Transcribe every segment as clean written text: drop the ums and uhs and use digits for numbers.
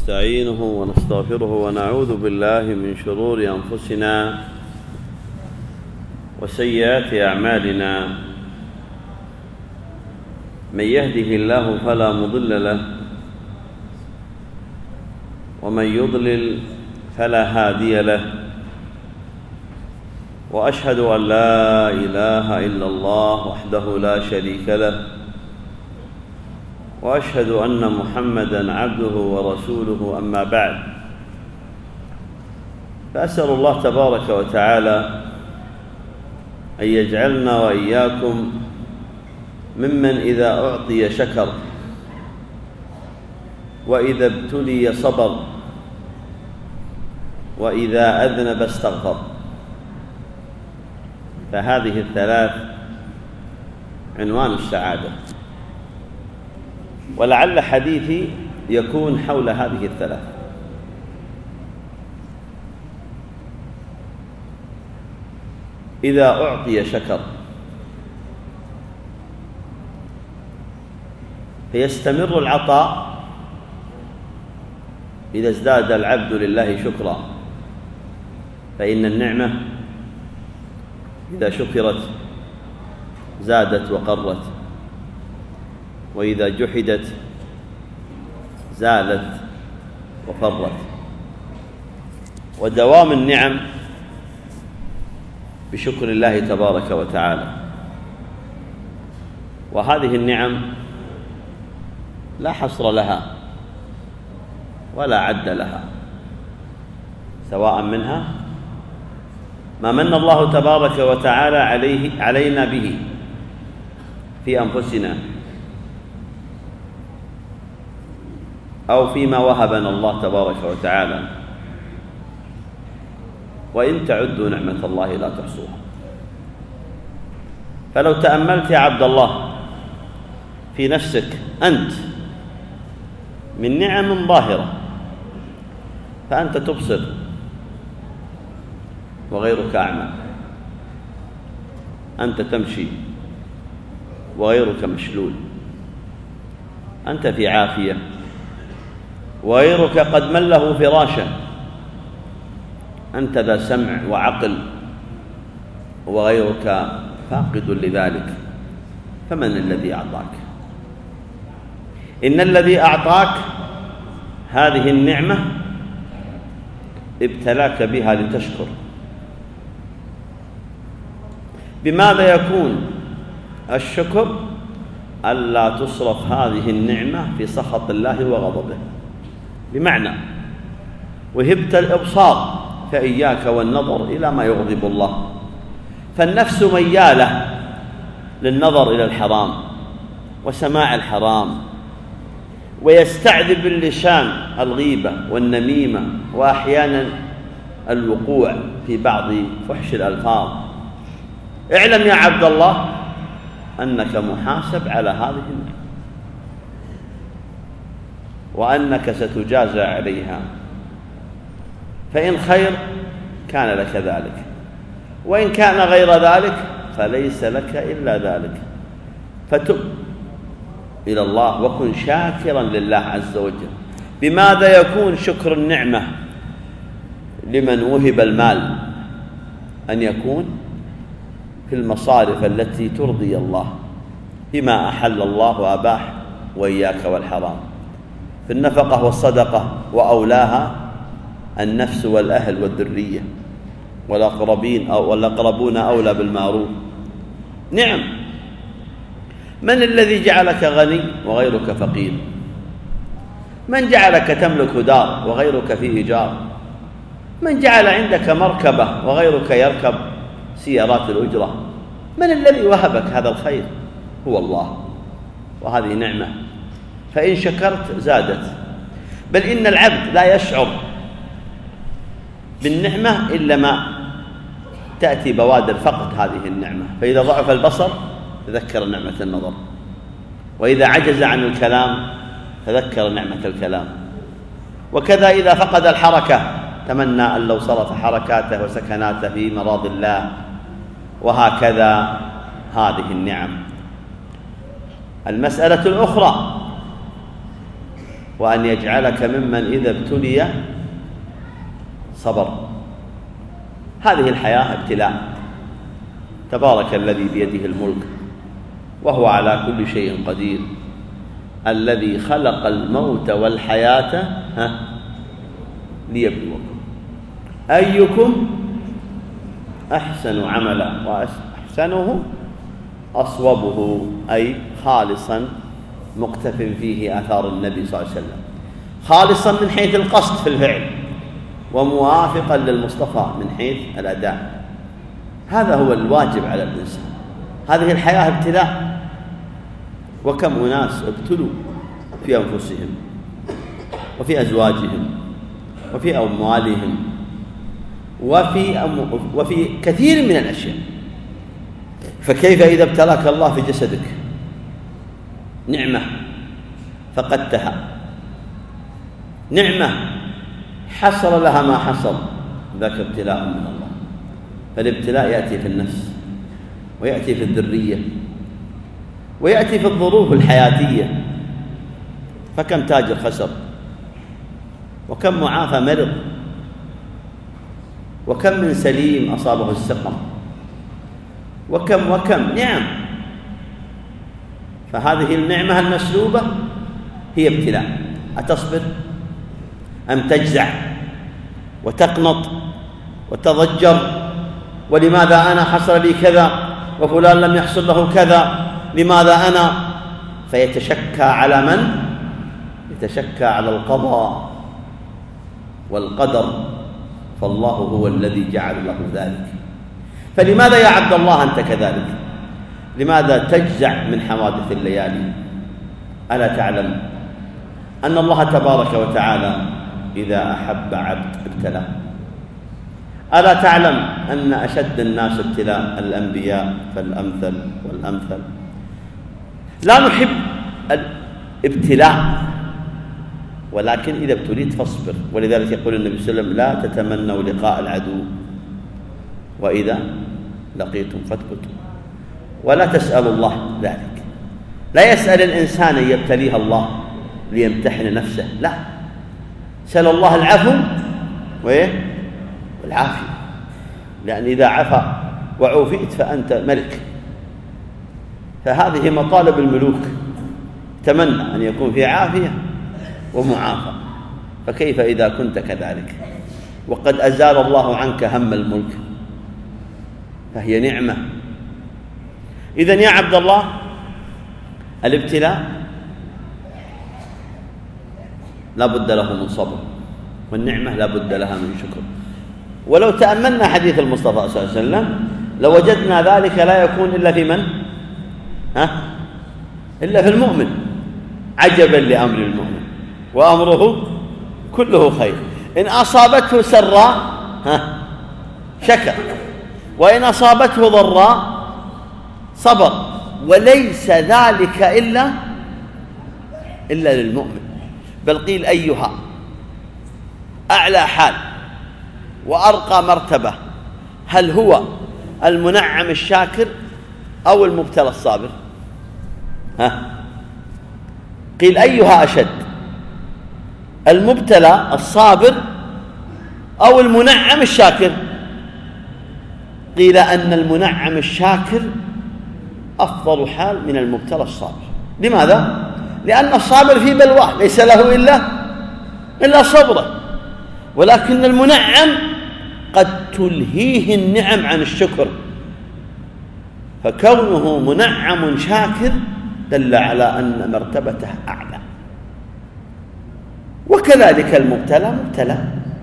ونستعينه ونستغفره ونعوذ بالله من شرور أنفسنا وسيئات أعمالنا. من يهده الله فلا مضل له ومن يضلل فلا هادي له، وأشهد أن لا إله إلا الله وحده لا شريك له، وأشهد أن محمدًا عبده ورسوله. أما بعد، فأسأل الله تبارك وتعالى أن يجعلنا وإياكم ممن إذا أعطي شكر، وإذا ابتلي صبر، وإذا أذنب استغفر. فهذه الثلاث عنوان السعادة، ولعل حديثي يكون حول هذه الثلاث. إذا أعطي شكر، فيستمر العطاء إذا ازداد العبد لله شكرا، فإن النعمة إذا شكرت زادت وقرت، وإذا جحدت زالت وفرت. ودوام النعم بشكر الله تبارك وتعالى، وهذه النعم لا حصر لها ولا عد لها، سواء منها ما من الله تبارك وتعالى علينا به في أنفسنا، أو فيما وهبنا الله تبارك وتعالى، وإن تعدوا نعمة الله لا تحصوها. فلو تأملت يا عبد الله في نفسك أنت من نعم ظاهرة، فأنت تبصر وغيرك أعمى، أنت تمشي وغيرك مشلول، أنت في عافية وغيرك قد مله فراشا، أنت ذا سمع وعقل وغيرك فاقد لذلك. فمن الذي أعطاك؟ إن الذي أعطاك هذه النعمة ابتلاك بها لتشكر. بماذا يكون الشكر؟ ألا تصرف هذه النعمة في سخط الله وغضبه. بمعنى وهبت الإبصار، فإياك والنظر إلى ما يغضب الله. فالنفس ميالة للنظر إلى الحرام وسماع الحرام، ويستعذب اللسان الغيبة والنميمة، وأحيانا الوقوع في بعض فحش الألفاظ. اعلم يا عبد الله أنك محاسب على هذه النعمة، وأنك ستجازى عليها، فإن خير كان لك ذلك، وإن كان غير ذلك فليس لك إلا ذلك. فتب إلى الله وكن شاكرا لله عز وجل. بماذا يكون شكر النعمة لمن وهب المال؟ أن يكون في المصارف التي ترضي الله، بما أحل الله وأباح، وإياك والحرام، في النفقة والصدقة، وأولاها النفس والأهل والذرية والأقربين والأقربون أولى بالمعروف. نعم. من الذي جعلك غني وغيرك فقير؟ من جعلك تملك دار وغيرك في إيجار؟ من جعل عندك مركبة وغيرك يركب سيارات الأجرة؟ من الذي وهبك هذا الخير؟ هو الله، وهذه نعمة، فإن شكرت زادت. بل إن العبد لا يشعر بالنعمة إلا ما تأتي بوادر فقد هذه النعمة. فإذا ضعف البصر تذكر نعمة النظر، وإذا عجز عن الكلام تذكر نعمة الكلام، وكذا إذا فقد الحركة تمنى أن لو صرف حركاته وسكناته في مراض الله. وهكذا هذه النعم. المسألة الأخرى وأن يجعلك ممن إذا ابتلي صبر. هذه الحياة ابتلاء. تبارك الذي بيده الملك وهو على كل شيء قدير، الذي خلق الموت والحياة ليبلوكم أيكم أحسن عملا، وأحسنه أصوبه، أي خالصا مقتف فيه آثار النبي صلى الله عليه وسلم، خالصا من حيث القصد في الفعل، وموافقا للمصطفى من حيث الأداء. هذا هو الواجب على الإنسان. هذه الحياة ابتلاء، وكم أناس ابتلوا في أنفسهم وفي أزواجهم وفي أموالهم وفي كثير من الأشياء. فكيف إذا ابتلاك الله في جسدك نعمة فقدتها، نعمة حصل لها ما حصل، ذاك ابتلاء من الله. فالابتلاء يأتي في النفس، ويأتي في الذرية، ويأتي في الظروف الحياتية. فكم تاجر خسر، وكم معافى مرض، وكم من سليم أصابه السقم، وكم نعم. فهذه النعمة المسلوبة هي ابتلاء. أتصبر أم تجزع وتقنط وتضجر؟ ولماذا أنا حصل لي كذا وفلان لم يحصل له كذا؟ لماذا أنا؟ فيتشكى على من؟ يتشكى على القضاء والقدر، فالله هو الذي جعل له ذلك. فلماذا يا عبد الله أنت كذلك؟ لماذا تجزع من حوادث الليالي؟ ألا تعلم أن الله تبارك وتعالى إذا أحب عبد ابتلاه؟ ألا تعلم أن أشد الناس ابتلاء الأنبياء فالأمثل والأمثل؟ لا نحب الابتلاء، ولكن إذا ابتليت فاصبر. ولذلك يقول النبي صلى الله عليه وسلم: لا تتمنوا لقاء العدو، وإذا لقيتم فاثبتوا. ولا تسألوا الله ذلك. لا يسأل الإنسان أن يبتليها الله ليمتحن نفسه، لا، سأل الله العفو والعافية، لأن إذا عفا وعوفئت فأنت ملك. فهذه مطالب الملوك، تمنى أن يكون في عافية ومعافى. فكيف إذا كنت كذلك وقد أزال الله عنك هم الملك؟ فهي نعمة. إذن يا عبد الله، الابتلاء لا بد له من صبر، والنعمة لا بد لها من شكر. ولو تأملنا حديث المصطفى صلى الله عليه وسلم لوجدنا ذلك لا يكون إلا في من؟ إلا في المؤمن. عجبا لأمر المؤمن وأمره كله خير، إن أصابته سراء شكر، وإن أصابته ضراء صبر. وليس ذلك إلا للمؤمن. بل قيل أيها أعلى حال وأرقى مرتبة، هل هو المنعم الشاكر أو المبتلى الصابر؟ قيل أيها أشد، المبتلى الصابر أو المنعم الشاكر؟ قيل أن المنعم الشاكر أفضل حال من المبتلى الصابر. لماذا؟ لأن الصابر في بلواه ليس له إلا صبره، ولكن المنعم قد تلهيه النعم عن الشكر، فكونه منعم شاكر دل على أن مرتبته أعلى. وكذلك المبتلى مبتلى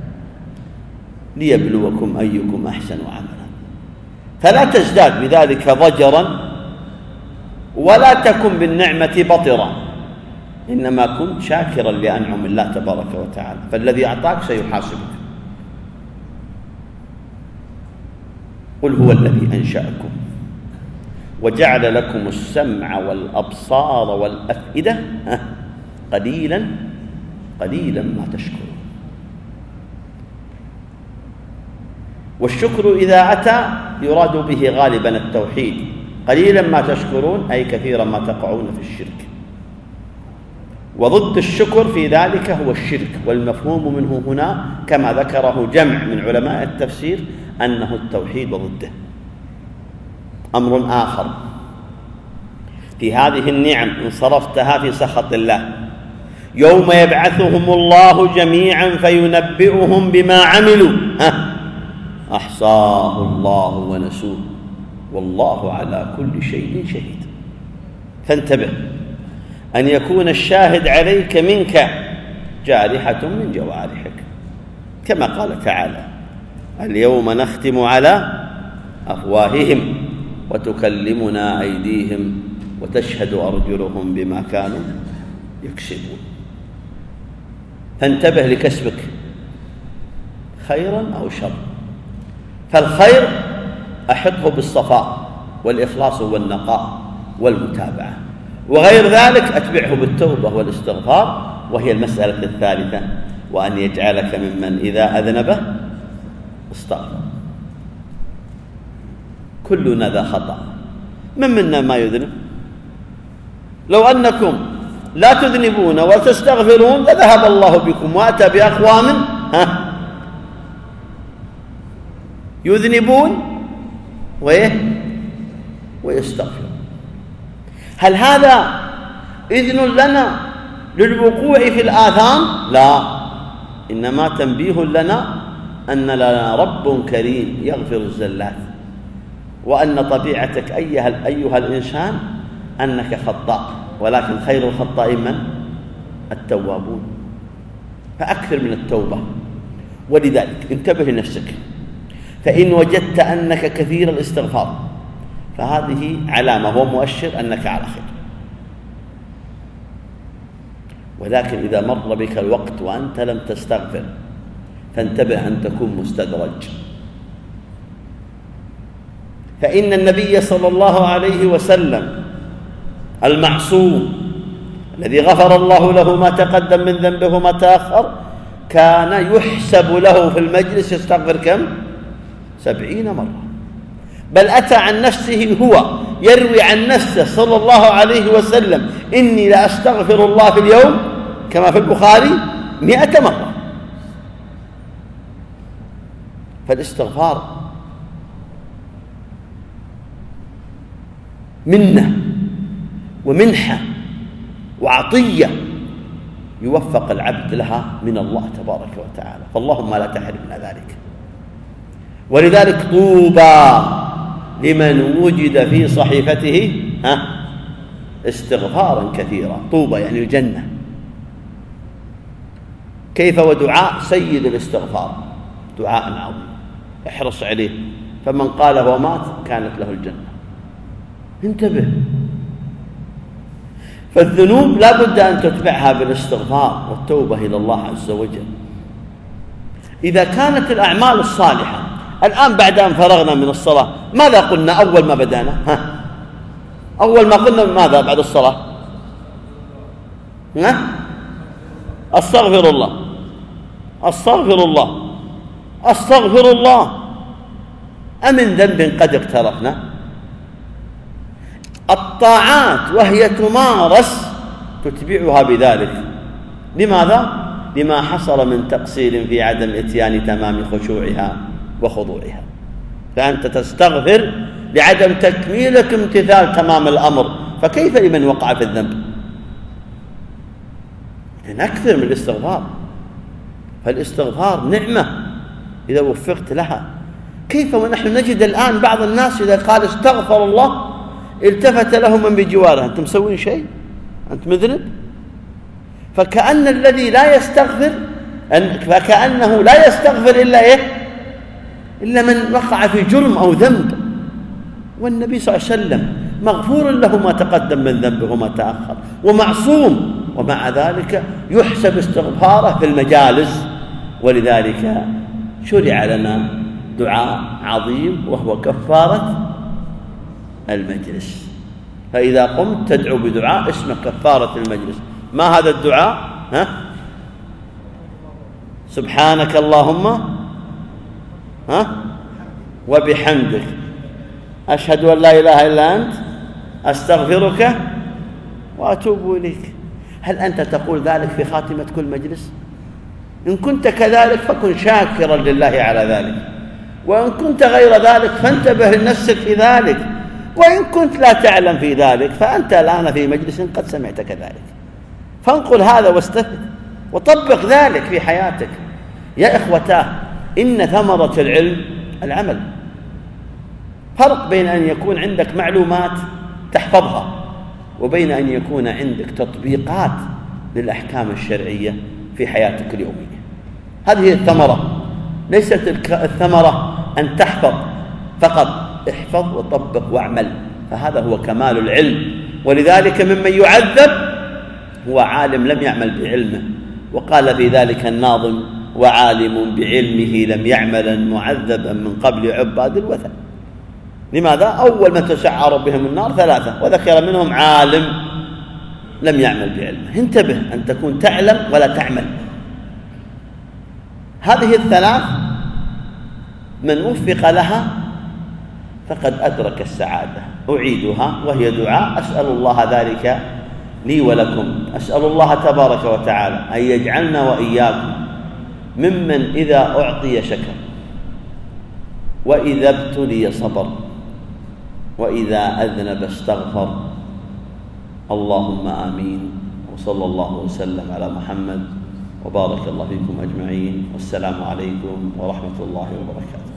ليبلوكم أيكم أحسن عملا. فلا تزداد بذلك ضجرا، ولا تكن بالنعمة بطرا، إنما كن شاكرا لأنعم الله تبارك وتعالى، فالذي أعطاك سيحاسبك. قل هو الذي أنشأكم وجعل لكم السمع والأبصار والأفئدة قليلا ما تشكرون. والشكر إذا أتى يراد به غالبا التوحيد. قليلا ما تشكرون أي كثيرا ما تقعون في الشرك. وضد الشكر في ذلك هو الشرك، والمفهوم منه هنا كما ذكره جمع من علماء التفسير أنه التوحيد وضده. أمر آخر في هذه النعم إن صرفتها في سخط الله: يوم يبعثهم الله جميعا فينبئهم بما عملوا أحصاه الله ونسوه والله على كل شيء شهيد. فانتبه أن يكون الشاهد عليك منك جارحة من جوارحك، كما قال تعالى: اليوم نختم على أفواههم وتكلمنا أيديهم وتشهد أرجلهم بما كانوا يكسبون. فانتبه لكسبك خيرا أو شر، فالخير أحطه بالصفاء والإخلاص والنقاء والمتابعة، وغير ذلك أتبعه بالتوبة والاستغفار، وهي المسألة الثالثة: وأن يجعلك ممن إذا أذنب استغفر. كلنا ذا خطأ، من منا ما يذنب؟ لو أنكم لا تذنبون وتستغفرون لذهب الله بكم وأتى بأقوام يذنبون ويستغفرون. هل هذا إذن لنا للوقوع في الآثام؟ لا، إنما تنبيه لنا أن لنا رب كريم يغفر الزلات، وأن طبيعتك أيها الإنسان أنك خطاء، ولكن خير الخطائين من؟ التوابون. فأكثر من التوبة. ولذلك انتبه لنفسك، فإن وجدت أنك كثير الاستغفار فهذه علامة ومؤشر أنك على خير، ولكن إذا مر بك الوقت وأنت لم تستغفر فانتبه أن تكون مستدرج. فإن النبي صلى الله عليه وسلم المعصوم الذي غفر الله له ما تقدم من ذنبه وما تأخر كان يحسب له في المجلس يستغفر كم؟ 70 مرة. بل أتى عن نفسه هو يروي عن نفسه صلى الله عليه وسلم: إني لأستغفر الله في اليوم كما في البخاري 100 مرة. فالاستغفار منة ومنحة وعطية يوفق العبد لها من الله تبارك وتعالى، فاللهم لا تحرمنا ذلك. ولذلك طوبى لمن وجد في صحيفته استغفارا كثيرا. طوبى يعني الجنة. كيف ودعاء سيد الاستغفار، دعاء عظيم احرص عليه، فمن قاله ومات كانت له الجنة. انتبه، فالذنوب لا بد أن تتبعها بالاستغفار والتوبة إلى الله عز وجل. إذا كانت الأعمال الصالحة الآن بعد أن فرغنا من الصلاة ماذا قلنا أول ما بدأنا؟ أول ما قلنا ماذا بعد الصلاة؟ أستغفر الله أستغفر الله أستغفر الله. أمن ذنب قد اقترفنا؟ الطاعات وهي تمارس تتبعها بذلك. لماذا؟ لما حصل من تقصير في عدم إتيان تمام خشوعها وخضوعها. فأنت تستغفر لعدم تكميلك امتثال تمام الأمر، فكيف لمن وقع في الذنب؟ أكثر من الاستغفار. فالاستغفار نعمة إذا وفقت لها. كيف ونحن نجد الآن بعض الناس إذا قال استغفر الله التفت له من بجواره: أنت مسوين شيء؟ أنت مذنب؟ فكأن الذي لا يستغفر فكأنه لا يستغفر إلا من وقع في جرم أو ذنب. والنبي صلى الله عليه وسلم مغفور له ما تقدم من ذنبه وما تأخر ومعصوم، ومع ذلك يحسب استغفاره في المجالس. ولذلك شرع لنا دعاء عظيم وهو كفارة المجلس. فإذا قمت تدعو بدعاء اسمه كفارة المجلس. ما هذا الدعاء؟ سبحانك اللهم وبحمدك أشهد أن لا إله إلا أنت أستغفرك وأتوب إليك. هل أنت تقول ذلك في خاتمة كل مجلس؟ إن كنت كذلك فكن شاكرا لله على ذلك، وإن كنت غير ذلك فانتبه لنفسك في ذلك، وإن كنت لا تعلم في ذلك فأنت الآن في مجلس قد سمعت كذلك، فانقل هذا واستفد وطبق ذلك في حياتك. يا إخوتاه، إن ثمرة العلم العمل. فرق بين أن يكون عندك معلومات تحفظها وبين أن يكون عندك تطبيقات للأحكام الشرعية في حياتك اليومية. هذه هي الثمرة، ليست الثمرة أن تحفظ فقط، احفظ وطبق واعمل، فهذا هو كمال العلم. ولذلك ممن يعذب هو عالم لم يعمل بعلمه، وقال في ذلك الناظم: وعالم بعلمه لم يعمل معذبا من قبل عباد الوثن. لماذا؟ أول من تسعر بهم النار ثلاثة، وذكر منهم عالم لم يعمل بعلمه. انتبه أن تكون تعلم ولا تعمل. هذه الثلاث من وفق لها فقد أدرك السعادة. أعيدها وهي دعاء أسأل الله ذلك لي ولكم. أسأل الله تبارك وتعالى أن يجعلنا وإياكم ممن إذا أعطي شكر، وإذا ابتلي صبر، وإذا أذنب استغفر. اللهم آمين. وصلى الله وسلم على محمد، وبارك الله فيكم أجمعين، والسلام عليكم ورحمة الله وبركاته.